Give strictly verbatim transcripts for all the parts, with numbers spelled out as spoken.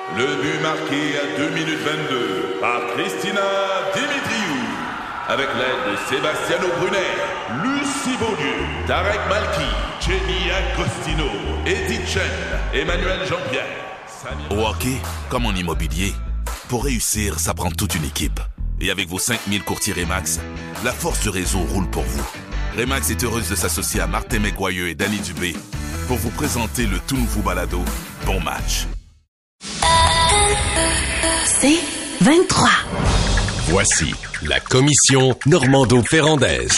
Le but marqué à deux minutes vingt-deux par Christina Dimitriou. Avec l'aide de Sebastiano Brunet, Lucie Beaulieu, Tarek Malki, Jenny Agostino, Edith Chen, Emmanuel Jean-Pierre. Samir... Au hockey, comme en immobilier, pour réussir, ça prend toute une équipe. Et avec vos cinq mille courtiers Remax, la force du réseau roule pour vous. Remax est heureuse de s'associer à Martin McGuire et Danny Dubé pour vous présenter le tout nouveau balado Bon Match. C'est vingt-trois. Voici la commission Normando-Ferrandaise.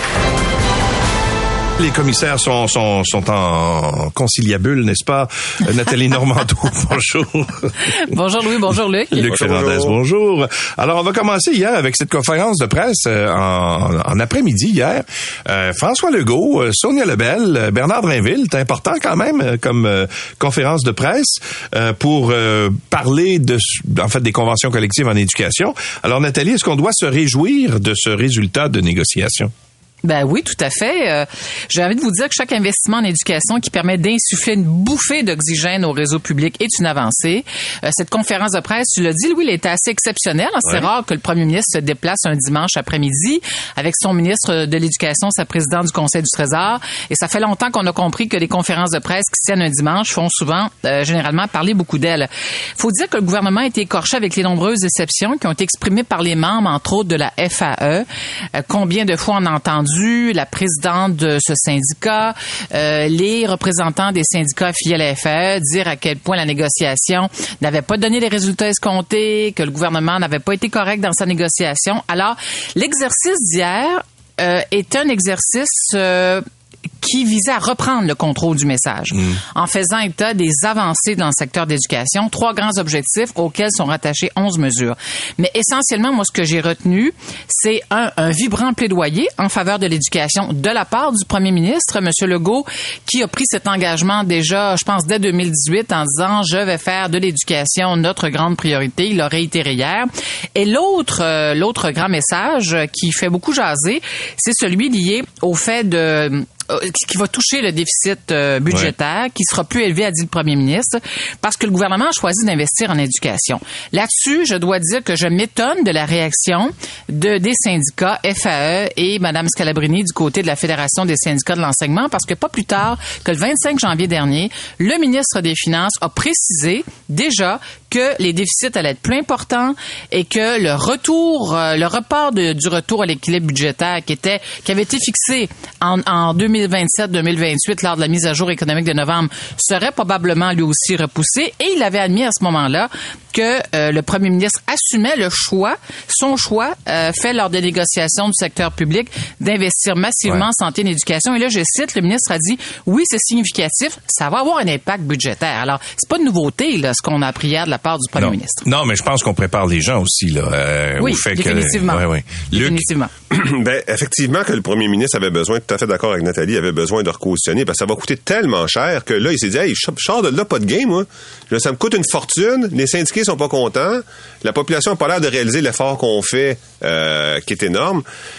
Les commissaires sont, sont, sont en conciliabule, n'est-ce pas? Nathalie Normando, bonjour. Bonjour Louis, bonjour Luc. Luc Ferrandez, bonjour. Alors, on va commencer hier avec cette conférence de presse euh, en, en après-midi hier. Euh, François Legault, euh, Sonia Lebel, euh, Bernard Drinville, c'est important quand même euh, comme euh, conférence de presse euh, pour euh, parler de, en fait, des conventions collectives en éducation. Alors, Nathalie, est-ce qu'on doit se réjouir de ce résultat de négociation? Ben oui, tout à fait. Euh, j'ai envie de vous dire que chaque investissement en éducation qui permet d'insuffler une bouffée d'oxygène au réseau public est une avancée. Euh, cette conférence de presse, tu l'as dit, Louis, elle était assez exceptionnelle. Ouais. C'est rare que le premier ministre se déplace un dimanche après-midi avec son ministre de l'Éducation, sa présidente du Conseil du Trésor. Et ça fait longtemps qu'on a compris que les conférences de presse qui se tiennent un dimanche font souvent, euh, généralement, parler beaucoup d'elles. Faut dire que le gouvernement a été écorché avec les nombreuses déceptions qui ont été exprimées par les membres, entre autres, de la F A E. Euh, combien de fois on a entendu la présidente de ce syndicat, euh, les représentants des syndicats affiliés à la F A E dire à quel point la négociation n'avait pas donné les résultats escomptés, que le gouvernement n'avait pas été correct dans sa négociation. Alors, l'exercice d'hier euh, est un exercice... Euh, qui visait à reprendre le contrôle du message mmh. en faisant état des avancées dans le secteur d'éducation. Trois grands objectifs auxquels sont rattachées onze mesures. Mais essentiellement, moi, ce que j'ai retenu, c'est un, un vibrant plaidoyer en faveur de l'éducation de la part du premier ministre, M. Legault, qui a pris cet engagement déjà, je pense, dès deux mille dix-huit en disant « Je vais faire de l'éducation notre grande priorité ». Il l'a réitéré hier. Et l'autre, euh, l'autre grand message qui fait beaucoup jaser, c'est celui lié au fait de... qui va toucher le déficit euh, budgétaire, ouais. qui sera plus élevé, a dit le premier ministre, parce que le gouvernement a choisi d'investir en éducation. Là-dessus, je dois dire que je m'étonne de la réaction de des syndicats F A E et Mme Scalabrini du côté de la Fédération des syndicats de l'enseignement, parce que pas plus tard que le vingt-cinq janvier dernier, le ministre des Finances a précisé déjà que les déficits allaient être plus importants et que le retour, euh, le report de, du retour à l'équilibre budgétaire qui était, qui avait été fixé en, en deux mille vingt-sept deux mille vingt-huit lors de la mise à jour économique de novembre serait probablement lui aussi repoussé. Et il avait admis à ce moment-là que euh, le premier ministre assumait le choix, son choix euh, fait lors des négociations du secteur public d'investir massivement ouais. en santé et en éducation. Et là, je cite, le ministre a dit, oui, c'est significatif, ça va avoir un impact budgétaire. Alors, c'est pas de nouveauté, là, ce qu'on a appris hier de la part du premier non. ministre. Non, mais je pense qu'on prépare les gens aussi, là, euh, oui, au fait définitivement. que... Ouais, ouais. Définitivement. Luc, ben, effectivement que le premier ministre avait besoin, tout à fait d'accord avec Nathalie, avait besoin de reconditionner parce que ça va coûter tellement cher que là, il s'est dit, hey, je sors de là, pas de game, moi. Là, ça me coûte une fortune, les syndiqués sont pas contents, la population n'a pas l'air de réaliser l'effort qu'on fait, euh, qui est énorme.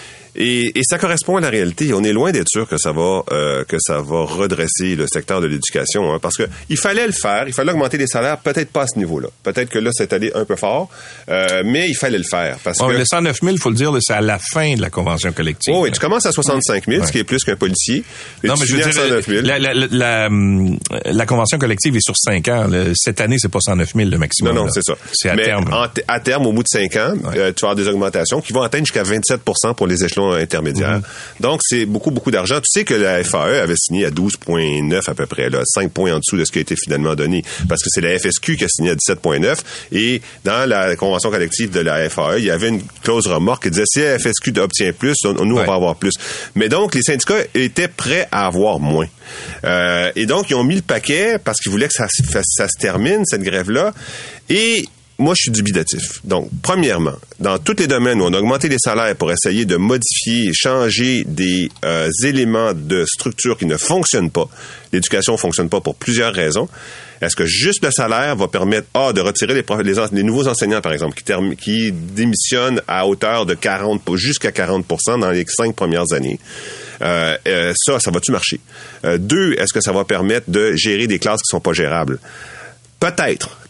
Et, et ça correspond à la réalité. On est loin d'être sûr que ça va euh, que ça va redresser le secteur de l'éducation, hein, parce que il fallait le faire, il fallait augmenter les salaires, peut-être pas à ce niveau-là. Peut-être que là, c'est allé un peu fort, euh, mais il fallait le faire. Parce oh, que le cent neuf mille, il faut le dire, c'est à la fin de la convention collective. Oh, oui, tu commences à soixante-cinq mille, ouais. ce qui est plus qu'un policier. Non, mais je veux dire, cent neuf mille. La, la, la, la, la convention collective est sur cinq ans. Le, cette année, c'est pas cent neuf mille le maximum. Non, non, là. c'est ça. C'est à mais terme. En, à terme, au bout de cinq ans, ouais. euh, tu vas avoir des augmentations qui vont atteindre jusqu'à vingt-sept pour cent pour les échelons intermédiaires. Mm-hmm. Donc, c'est beaucoup, beaucoup d'argent. Tu sais que la F A E avait signé à douze virgule neuf à peu près, là, cinq points en dessous de ce qui a été finalement donné. Parce que c'est la F S Q qui a signé à dix-sept virgule neuf. Et dans la convention collective de la F A E, il y avait une clause remorque qui disait si la F S Q obtient plus, nous, ouais. on va avoir plus. Mais donc, les syndicats étaient prêts à avoir moins. Euh, et donc, ils ont mis le paquet parce qu'ils voulaient que ça, ça, ça se termine, cette grève-là. Et moi, je suis dubitatif. Donc, premièrement, dans tous les domaines où on a augmenté les salaires pour essayer de modifier, changer des euh, éléments de structure qui ne fonctionnent pas, l'éducation ne fonctionne pas pour plusieurs raisons. Est-ce que juste le salaire va permettre, ah, de retirer les, les, les nouveaux enseignants, par exemple, qui, term- qui démissionnent à hauteur de quarante, jusqu'à quarante pour cent dans les cinq premières années? Euh, euh, ça, ça va-tu marcher? Euh, deux, est-ce que ça va permettre de gérer des classes qui sont pas gérables? Peut-être.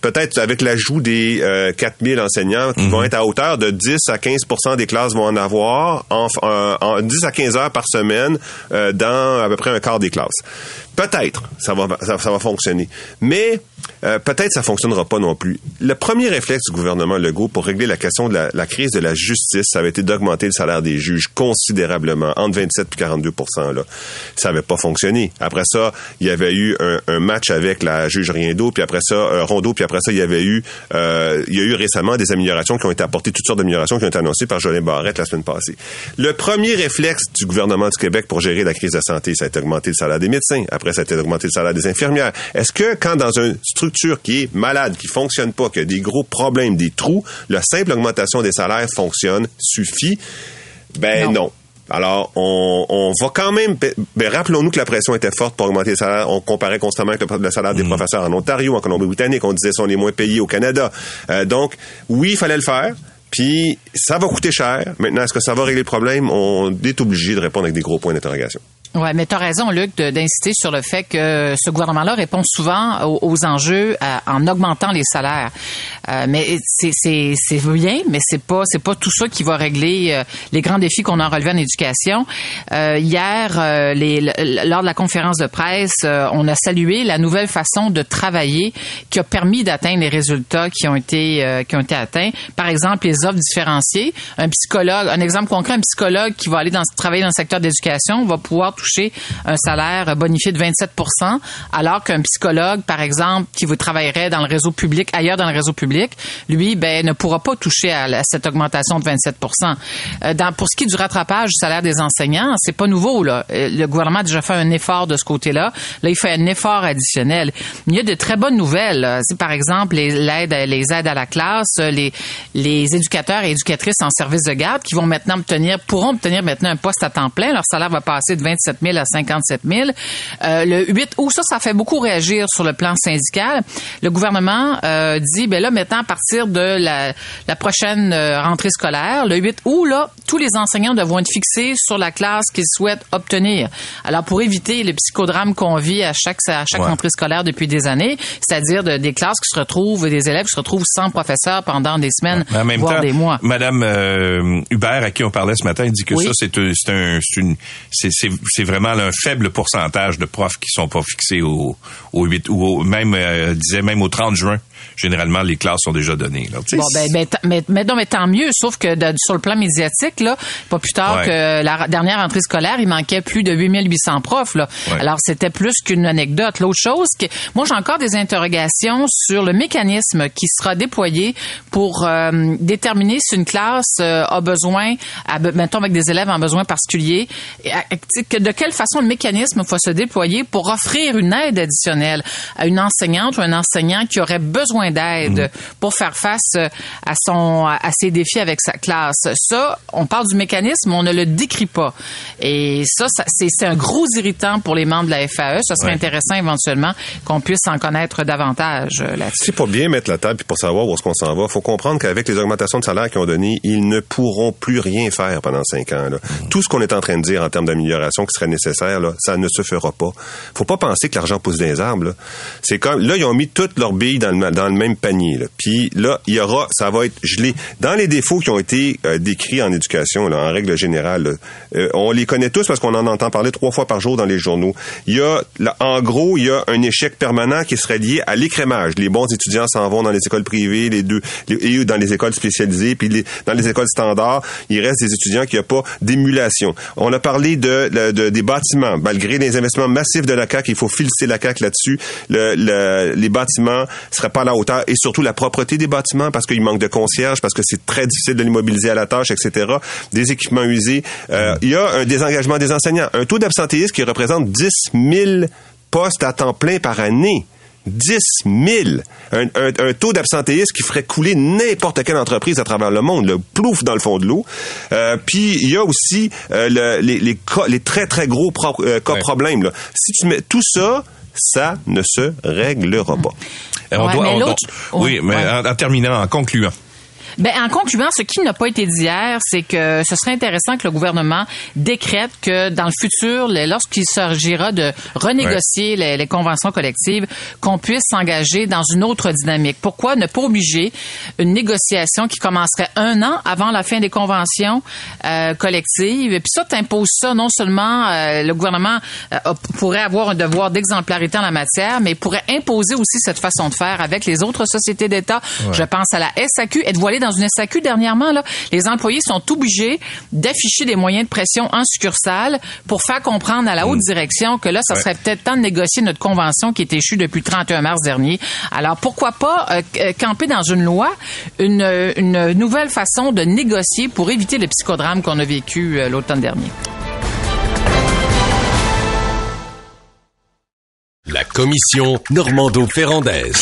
peut-être avec l'ajout des euh, quatre mille enseignants qui mm-hmm. vont être à hauteur de dix à quinze pour cent des classes vont en avoir en, en, en dix à quinze heures par semaine euh, dans à peu près un quart des classes. Peut-être, ça va, ça, ça va fonctionner. Mais euh, peut-être ça fonctionnera pas non plus. Le premier réflexe du gouvernement Legault pour régler la question de la, la crise de la justice, ça avait été d'augmenter le salaire des juges considérablement, entre vingt-sept et quarante-deux pour cent là. Ça avait pas fonctionné. Après ça, il y avait eu un, un match avec la juge Riendeau, puis après ça, euh, Rondeau, puis après ça, il y avait eu, euh, il y a eu récemment des améliorations qui ont été apportées, toutes sortes d'améliorations qui ont été annoncées par Jolin Barrette la semaine passée. Le premier réflexe du gouvernement du Québec pour gérer la crise de la santé, ça a été d'augmenter le salaire des médecins. Après, ça a été d'augmenter le salaire des infirmières. Est-ce que quand dans une structure qui est malade, qui fonctionne pas, qui a des gros problèmes, des trous, la simple augmentation des salaires fonctionne, suffit? Ben non. non. Alors, on, on va quand même... Ben, rappelons-nous que la pression était forte pour augmenter les salaires. On comparait constamment avec le, le salaire des mmh. professeurs en Ontario, en Colombie-Britannique. On disait qu'ils sont les moins payés au Canada. Euh, donc, oui, il fallait le faire. Puis, ça va coûter cher. Maintenant, est-ce que ça va régler le problème? On est obligé de répondre avec des gros points d'interrogation. Ouais, mais t'as raison, Luc, de, d'insister sur le fait que ce gouvernement-là répond souvent aux, aux enjeux à, en augmentant les salaires. Euh, mais c'est, c'est, c'est bien, mais c'est pas, c'est pas tout ça qui va régler euh, les grands défis qu'on a relevés en éducation. Euh, hier, euh, les, le, lors de la conférence de presse, euh, on a salué la nouvelle façon de travailler qui a permis d'atteindre les résultats qui ont été, euh, qui ont été atteints. Par exemple, les offres différenciées. Un psychologue, un exemple concret, un psychologue qui va aller dans, travailler dans le secteur de l'éducation va pouvoir toucher un salaire bonifié de vingt-sept pour cent, alors qu'un psychologue, par exemple, qui vous travaillerait dans le réseau public, ailleurs dans le réseau public, lui, ben, ne pourra pas toucher à, à cette augmentation de vingt-sept pour cent. Euh, dans, pour ce qui est du rattrapage du salaire des enseignants, c'est pas nouveau, là. Le gouvernement a déjà fait un effort de ce côté-là. Là, il fait un effort additionnel. Il y a de très bonnes nouvelles. C'est, par exemple, les, l'aide, les aides à la classe, les, les éducateurs et éducatrices en service de garde qui vont maintenant obtenir, pourront obtenir maintenant un poste à temps plein. Leur salaire va passer de vingt-sept mille à cinquante-sept mille. Euh, le huit août, ça, ça fait beaucoup réagir sur le plan syndical. Le gouvernement euh, dit, ben là, maintenant, à partir de la, la prochaine euh, rentrée scolaire, le huit août, là, tous les enseignants devront être fixés sur la classe qu'ils souhaitent obtenir. Alors, pour éviter le psychodrame qu'on vit à chaque, à chaque ouais. rentrée scolaire depuis des années, c'est-à-dire de, des classes qui se retrouvent, des élèves qui se retrouvent sans professeur pendant des semaines, ouais. en même voire temps, des mois. Madame euh, Hubert, à qui on parlait ce matin, dit que oui. ça, c'est, c'est un, c'est une, c'est, c'est, c'est vraiment là, un faible pourcentage de profs qui sont pas fixés au, au huit ou au, même, euh, disait même au trente juin. Généralement, les classes sont déjà données. Là. Bon, ben, ben t- mais, mais, non, mais tant mieux, sauf que de, sur le plan médiatique, là, pas plus tard ouais. que la dernière rentrée scolaire, il manquait plus de huit mille huit cents profs. Là. Ouais. Alors, c'était plus qu'une anecdote. L'autre chose, que moi, j'ai encore des interrogations sur le mécanisme qui sera déployé pour euh, déterminer si une classe euh, a besoin, à, mettons avec des élèves en besoin particulier, et, à, que, de quelle façon le mécanisme va se déployer pour offrir une aide additionnelle à une enseignante ou un enseignant qui aurait besoin d'aide mmh. pour faire face à son à ses défis avec sa classe. Ça, on parle du mécanisme, on ne le décrit pas. Et ça, ça c'est, c'est un gros irritant pour les membres de la F A E. Ça serait ouais. intéressant éventuellement qu'on puisse en connaître davantage là-dessus. C'est pour bien mettre la table puis pour savoir où est-ce qu'on s'en va. Il faut comprendre qu'avec les augmentations de salaire qu'ils ont données, ils ne pourront plus rien faire pendant cinq ans. Là. Mmh. Tout ce qu'on est en train de dire en termes d'amélioration qui serait nécessaire, là, ça ne se fera pas. Faut pas penser que l'argent pousse dans les arbres. Là. C'est comme là, ils ont mis toutes leurs billes dans le, dans le même panier. Là. Puis là, il y aura, ça va être gelé. Dans les défauts qui ont été euh, décrits en éducation, là, en règle générale, là, euh, on les connaît tous parce qu'on en entend parler trois fois par jour dans les journaux. Il y a, là, en gros, il y a un échec permanent qui serait lié à l'écrémage. Les bons étudiants s'en vont dans les écoles privées, les deux, les, et dans les écoles spécialisées, puis les, dans les écoles standards, il reste des étudiants qui n'ont pas d'émulation. On a parlé de, de, de des bâtiments. Malgré les investissements massifs de la C A Q, il faut féliciter la C A Q là-dessus. Le, le, les bâtiments seraient pas à la hauteur et surtout la propreté des bâtiments parce qu'il manque de concierges, parce que c'est très difficile de les mobiliser à la tâche, et cetera. Des équipements usés. Euh, il y a un désengagement des enseignants. Un taux d'absentéisme qui représente dix mille postes à temps plein par année. dix mille. Un, un, un taux d'absentéisme qui ferait couler n'importe quelle entreprise à travers le monde. Le plouf dans le fond de l'eau. Euh, puis, il y a aussi euh, le, les, les, cas, les très, très gros pro, euh, cas ouais. problèmes. Là. Si tu mets tout ça, ça ne se réglera pas. On ouais, doit, mais on l'autre... doit, oui, mais ouais. en, en terminant, en concluant. Ben, en concluant, ce qui n'a pas été dit hier, c'est que ce serait intéressant que le gouvernement décrète que dans le futur, lorsqu'il s'agira de renégocier ouais. les, les conventions collectives, qu'on puisse s'engager dans une autre dynamique. Pourquoi ne pas obliger une négociation qui commencerait un an avant la fin des conventions euh, collectives? Et puis ça, t'imposes ça, non seulement euh, le gouvernement euh, pourrait avoir un devoir d'exemplarité en la matière, mais pourrait imposer aussi cette façon de faire avec les autres sociétés d'État. Ouais. Je pense à la S A Q. Êtes-vous allé dans une S A Q dernièrement, là? Les employés sont obligés d'afficher des moyens de pression en succursale pour faire comprendre à la haute mmh. direction que là, ça ouais. serait peut-être temps de négocier notre convention qui est échue depuis le trente et un mars dernier. Alors, pourquoi pas euh, camper dans une loi une, une nouvelle façon de négocier pour éviter le psychodrame qu'on a vécu euh, l'automne dernier? La commission Normando-Ferrandaise.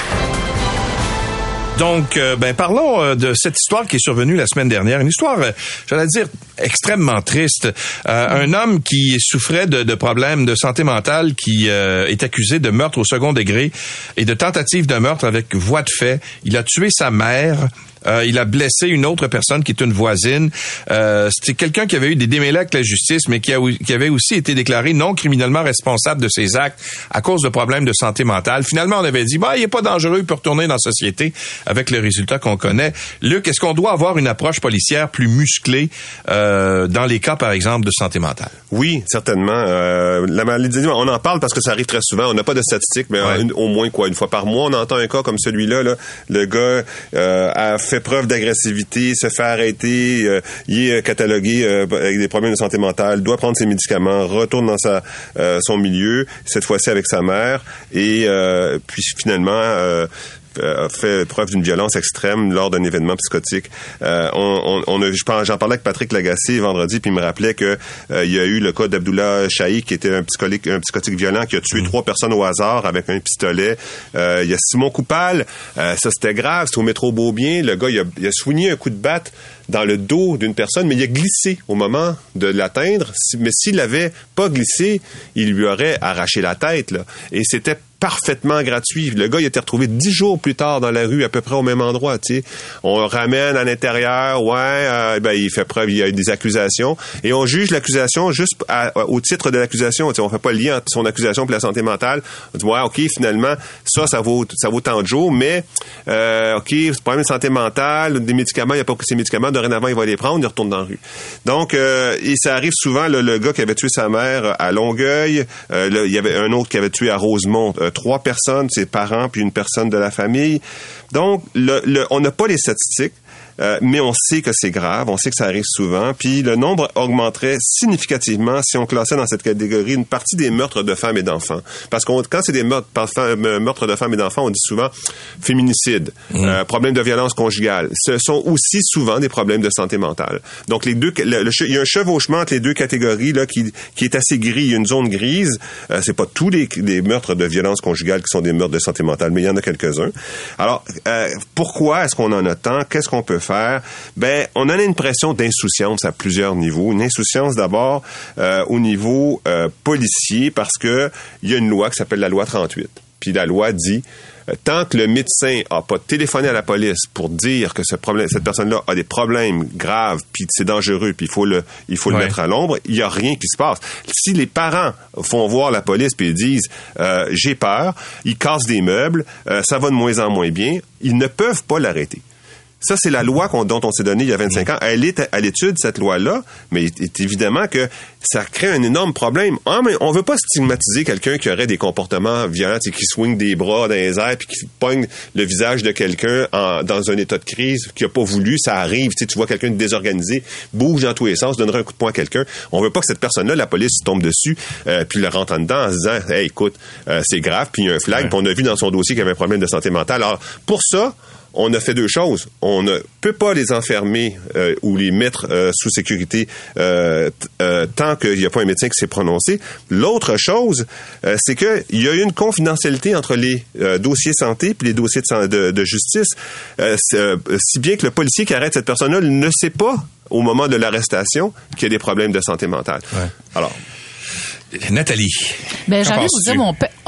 Donc, euh, ben parlons euh, de cette histoire qui est survenue la semaine dernière. Une histoire, euh, j'allais dire, extrêmement triste. Euh, un homme qui souffrait de, de problèmes de santé mentale, qui euh, est accusé de meurtre au second degré et de tentative de meurtre avec voie de fait. Il a tué sa mère. Euh, il a blessé une autre personne qui est une voisine. Euh, c'était quelqu'un qui avait eu des démêlés avec la justice, mais qui, a, qui avait aussi été déclaré non criminellement responsable de ses actes à cause de problèmes de santé mentale. Finalement, on avait dit, bah, il est pas dangereux, il peut retourner dans la société avec le résultat qu'on connaît. Luc, est-ce qu'on doit avoir une approche policière plus musclée euh, dans les cas, par exemple, de santé mentale? Oui, certainement. Euh, la maladie, on en parle parce que ça arrive très souvent. On n'a pas de statistiques, mais ouais. une, au moins quoi, une fois par mois, on entend un cas comme celui-là. Là. Le gars euh, a fait preuve d'agressivité, se fait arrêter, euh, il est catalogué euh, avec des problèmes de santé mentale, doit prendre ses médicaments, retourne dans sa euh, son milieu, cette fois-ci avec sa mère, et euh, puis finalement euh, a fait preuve d'une violence extrême lors d'un événement psychotique. Euh, on, on, on a, j'en parlais avec Patrick Lagacé vendredi, puis il me rappelait que euh, il y a eu le cas d'Abdullah Shaikh, qui était un psychotique, un psychotique violent, qui a tué mmh. trois personnes au hasard avec un pistolet. Euh, il y a Simon Coupal, euh, ça c'était grave, c'était au métro Beaubien. Le gars, il a, il a soigné un coup de batte dans le dos d'une personne, mais il a glissé au moment de l'atteindre. Mais s'il avait pas glissé, il lui aurait arraché la tête, là. Et c'était parfaitement gratuit. Le gars, il a été retrouvé dix jours plus tard dans la rue, à peu près au même endroit, tu sais. On le ramène à l'intérieur, ouais, euh, ben, il fait preuve, il y a eu des accusations, et on juge l'accusation juste à, au titre de l'accusation, tu sais. On fait pas le lien entre son accusation et la santé mentale. On dit, ouais, OK, finalement, ça, ça vaut, ça vaut tant de jours, mais, euh, OK, c'est problème de santé mentale, des médicaments, il n'y a pas que ces médicaments, dorénavant, il va les prendre, il retourne dans la rue. Donc, euh, et ça arrive souvent, le, le gars qui avait tué sa mère à Longueuil, euh, là, il y avait un autre qui avait tué à Rosemont, euh, trois personnes, ses parents, puis une personne de la famille. Donc, le, le, on n'a pas les statistiques, euh, mais on sait que c'est grave, on sait que ça arrive souvent, puis le nombre augmenterait significativement si on classait dans cette catégorie une partie des meurtres de femmes et d'enfants. Parce que quand c'est des meurtres, meurtres de femmes et d'enfants, on dit souvent féminicide, mmh. euh, problèmes de violence conjugale. Ce sont aussi souvent des problèmes de santé mentale. Donc, les deux, le, le, il y a un chevauchement entre les deux catégories là qui, qui est assez gris. Il y a une zone grise. Euh, c'est pas tous les, les meurtres de violence conjugale qui sont des meurtres de santé mentale, mais il y en a quelques-uns. Alors, euh, pourquoi est-ce qu'on en a tant? Qu'est-ce qu'on peut faire? Ben, on en a une pression d'insouciance à plusieurs niveaux. Une insouciance d'abord euh, au niveau euh, policier, parce que il y a une loi qui s'appelle la loi trente-huit. Puis la loi dit euh, tant que le médecin a pas téléphoné à la police pour dire que ce problème, cette personne-là a des problèmes graves, puis c'est dangereux, puis il faut le, il faut ouais. le mettre à l'ombre, il y a rien qui se passe. Si les parents font voir la police puis ils disent euh, j'ai peur, ils cassent des meubles, euh, ça va de moins en moins bien, ils ne peuvent pas l'arrêter. Ça, c'est la loi qu'on, dont on s'est donné il y a vingt-cinq ans. Elle est à l'étude, cette loi-là, mais il est évidemment que ça crée un énorme problème. Ah, mais on veut pas stigmatiser quelqu'un qui aurait des comportements violents, qui swing des bras dans les airs puis qui pogne le visage de quelqu'un en, dans un état de crise qui a pas voulu. Ça arrive. Tu vois quelqu'un de désorganisé, bouge dans tous les sens, donnerait un coup de poing à quelqu'un. On veut pas que cette personne-là, la police tombe dessus euh, puis le rentre en dedans en se disant « Hey, écoute, euh, c'est grave », puis il y a un flag, ouais. puis on a vu dans son dossier qu'il y avait un problème de santé mentale. Alors, pour ça, on a fait deux choses. On ne peut pas les enfermer euh, ou les mettre euh, sous sécurité euh, t- euh, tant qu'il n'y a pas un médecin qui s'est prononcé. L'autre chose, euh, c'est qu'il y a eu une confidentialité entre les euh, dossiers santé et les dossiers de, de, de justice, euh, euh, si bien que le policier qui arrête cette personne-là ne sait pas, au moment de l'arrestation, qu'il y a des problèmes de santé mentale. Ouais. Alors... Nathalie. Ben, j'ai envie de vous dire, mon père,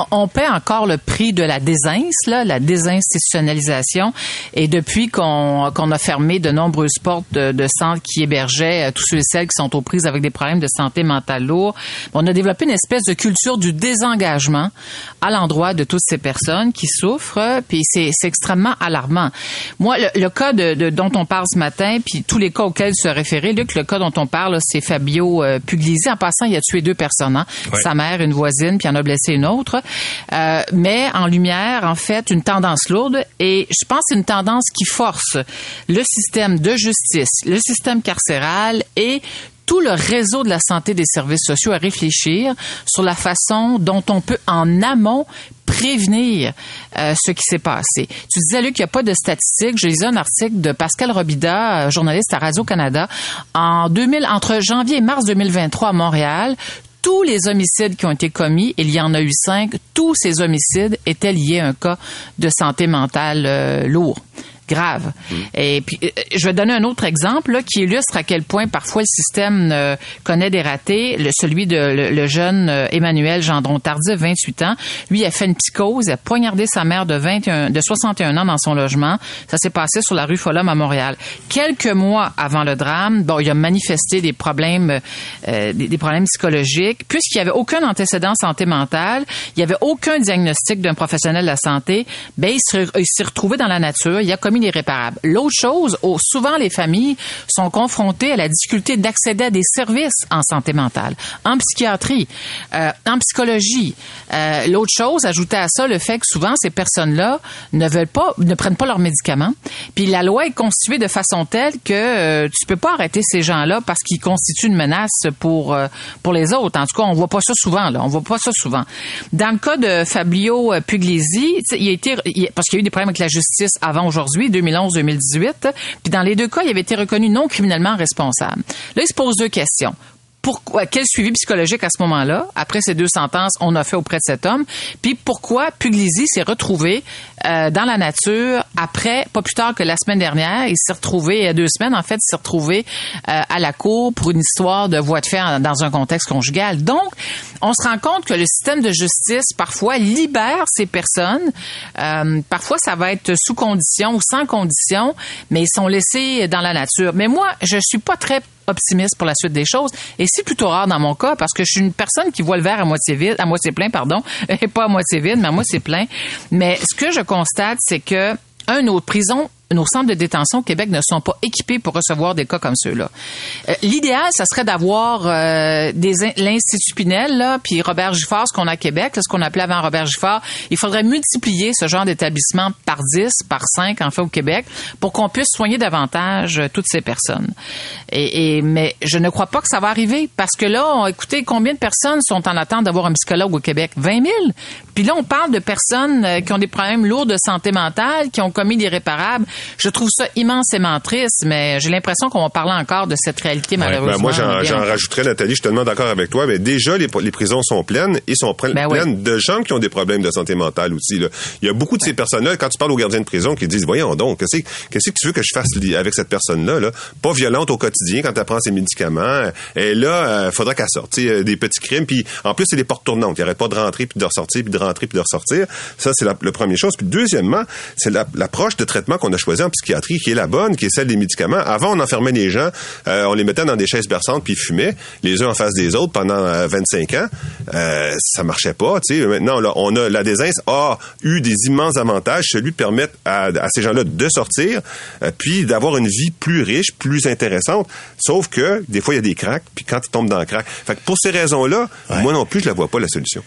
on paie encore le prix de la désince, là, la désinstitutionnalisation. Et depuis qu'on, qu'on a fermé de nombreuses portes de, de centres qui hébergeaient euh, tous ceux et celles qui sont aux prises avec des problèmes de santé mentale lourds, on a développé une espèce de culture du désengagement à l'endroit de toutes ces personnes qui souffrent. Puis c'est, c'est extrêmement alarmant. Moi, le, le cas de, de, dont on parle ce matin, puis tous les cas auxquels se référer, Luc, le cas dont on parle, là, c'est Fabio euh, Puglisi. En passant, il a tué deux personnes, hein? Ouais. Sa mère, une voisine, puis il en a blessé une autre. Euh, mais en lumière, en fait, une tendance lourde. Et je pense que c'est une tendance qui force le système de justice, le système carcéral et tout le réseau de la santé des services sociaux à réfléchir sur la façon dont on peut, en amont, prévenir euh, ce qui s'est passé. Tu disais, Luc, qu'il n'y a pas de statistiques. Je lisais un article de Pascal Robida, journaliste à Radio-Canada. En deux mille, entre janvier et mars deux mille vingt-trois à Montréal, tous les homicides qui ont été commis, il y en a eu cinq, tous ces homicides étaient liés à un cas de santé mentale euh, lourd. Grave. Mmh. Et puis, je vais donner un autre exemple là, qui illustre à quel point parfois le système euh, connaît des ratés. Le, celui de le, le jeune euh, Emmanuel Gendron-Tardif, vingt-huit ans. Lui, il a fait une psychose, il a poignardé sa mère de, vingt et un, de soixante et un ans dans son logement. Ça s'est passé sur la rue Folhomme à Montréal. Quelques mois avant le drame, bon, il a manifesté des problèmes, euh, des, des problèmes psychologiques. Puisqu'il n'y avait aucun antécédent santé mentale, il n'y avait aucun diagnostic d'un professionnel de la santé, ben, il s'est, il s'est retrouvé dans la nature, il a commis irréparable. L'autre chose, oh, souvent les familles sont confrontées à la difficulté d'accéder à des services en santé mentale, en psychiatrie, euh, en psychologie. Euh, l'autre chose, ajouter à ça le fait que souvent ces personnes-là ne veulent pas, ne prennent pas leurs médicaments. Puis la loi est constituée de façon telle que euh, tu peux pas arrêter ces gens-là parce qu'ils constituent une menace pour euh, pour les autres. En tout cas, on voit pas ça souvent. Là, on voit pas ça souvent. Dans le cas de Fabio Puglisi, il a été, il, parce qu'il y a eu des problèmes avec la justice avant aujourd'hui. deux mille onze deux mille dix-huit. Puis dans les deux cas, il avait été reconnu non criminellement responsable. Là, il se pose deux questions. Pourquoi, quel suivi psychologique à ce moment-là, après ces deux sentences, on a fait auprès de cet homme? Puis pourquoi Puglisi s'est retrouvé euh, dans la nature après, pas plus tard que la semaine dernière, il s'est retrouvé, il y a deux semaines, en fait, il s'est retrouvé euh, à la cour pour une histoire de voie de fait en, dans un contexte conjugal. Donc, on se rend compte que le système de justice, parfois, libère ces personnes. Euh, parfois, ça va être sous condition ou sans condition, mais ils sont laissés dans la nature. Mais moi, je suis pas très optimiste pour la suite des choses. Et c'est plutôt rare dans mon cas parce que je suis une personne qui voit le verre à moitié vide, à moitié plein, pardon, et pas à moitié vide, mais à moitié plein. Mais ce que je constate, c'est que, un, nos prisons, nos centres de détention au Québec ne sont pas équipés pour recevoir des cas comme ceux-là. Euh, l'idéal, ça serait d'avoir euh, des l'Institut Pinel, là, puis Robert Giffard, ce qu'on a à Québec, là, ce qu'on appelait avant Robert Giffard. Il faudrait multiplier ce genre d'établissement par dix, par cinq, en fait, au Québec, pour qu'on puisse soigner davantage euh, toutes ces personnes. Et, et mais je ne crois pas que ça va arriver, parce que là, on, écoutez, combien de personnes sont en attente d'avoir un psychologue au Québec? vingt mille. Puis là, on parle de personnes euh, qui ont des problèmes lourds de santé mentale, qui ont commis l'irréparable. Je trouve ça immensément triste, mais j'ai l'impression qu'on va parler encore de cette réalité, ouais, malheureusement. Ben moi, j'en, j'en rajouterais, Nathalie, je suis tellement d'accord avec toi, mais déjà, les, les prisons sont pleines et sont pleines, ben pleines oui. de gens qui ont des problèmes de santé mentale aussi. Là. Il y a beaucoup de ouais. ces personnes-là, quand tu parles aux gardiens de prison, qui disent, voyons donc, qu'est-ce, qu'est-ce que tu veux que je fasse avec cette personne-là? Là? Pas violente au quotidien quand elle prend ses médicaments. Et là, il euh, faudra qu'elle sorte. T'sais, des petits crimes. Puis en plus, c'est des portes tournantes. Ils n'arrêtent pas de rentrer, puis de ressortir, puis de rentrer, puis de ressortir. Ça, c'est la, la première chose. Puis deuxièmement, c'est la, l'approche de traitement qu'on a choisi en psychiatrie qui est la bonne, qui est celle des médicaments. Avant, on enfermait les gens, euh, on les mettait dans des chaises berçantes puis ils fumaient, les uns en face des autres pendant euh, vingt-cinq ans. Euh, ça marchait pas, tu sais. Maintenant, là, on a la désince a eu des immenses avantages, celui de permettre à, à ces gens-là de sortir, euh, puis d'avoir une vie plus riche, plus intéressante. Sauf que des fois, il y a des cracks, puis quand ils tombent dans le crack. Fait que pour ces raisons-là, ouais. moi non plus, je la vois pas la solution.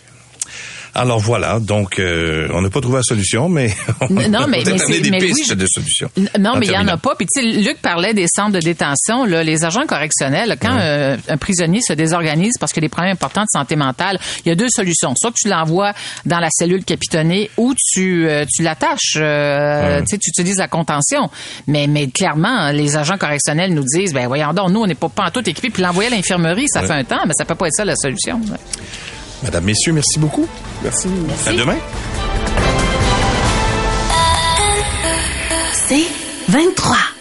Alors voilà, donc euh, on n'a pas trouvé la solution, mais on non, mais, mais c'est des mais pistes oui, de solutions. Non, mais il y en a pas. Puis tu sais, Luc parlait des centres de détention, là, les agents correctionnels. Quand ouais. euh, un prisonnier se désorganise parce qu'il y a des problèmes importants de santé mentale, il y a deux solutions. Soit que tu l'envoies dans la cellule capitonnée, ou tu euh, tu l'attaches. Euh, ouais. Tu sais, tu utilises la contention. Mais mais clairement, les agents correctionnels nous disent, ben voyons donc, nous on n'est pas pas en tout équipés. Puis l'envoyer à l'infirmerie, ça ouais. fait un temps, mais ça peut pas être ça la solution. Ouais. Madame, messieurs, merci beaucoup. Merci. Merci. À demain. C'est vingt-trois.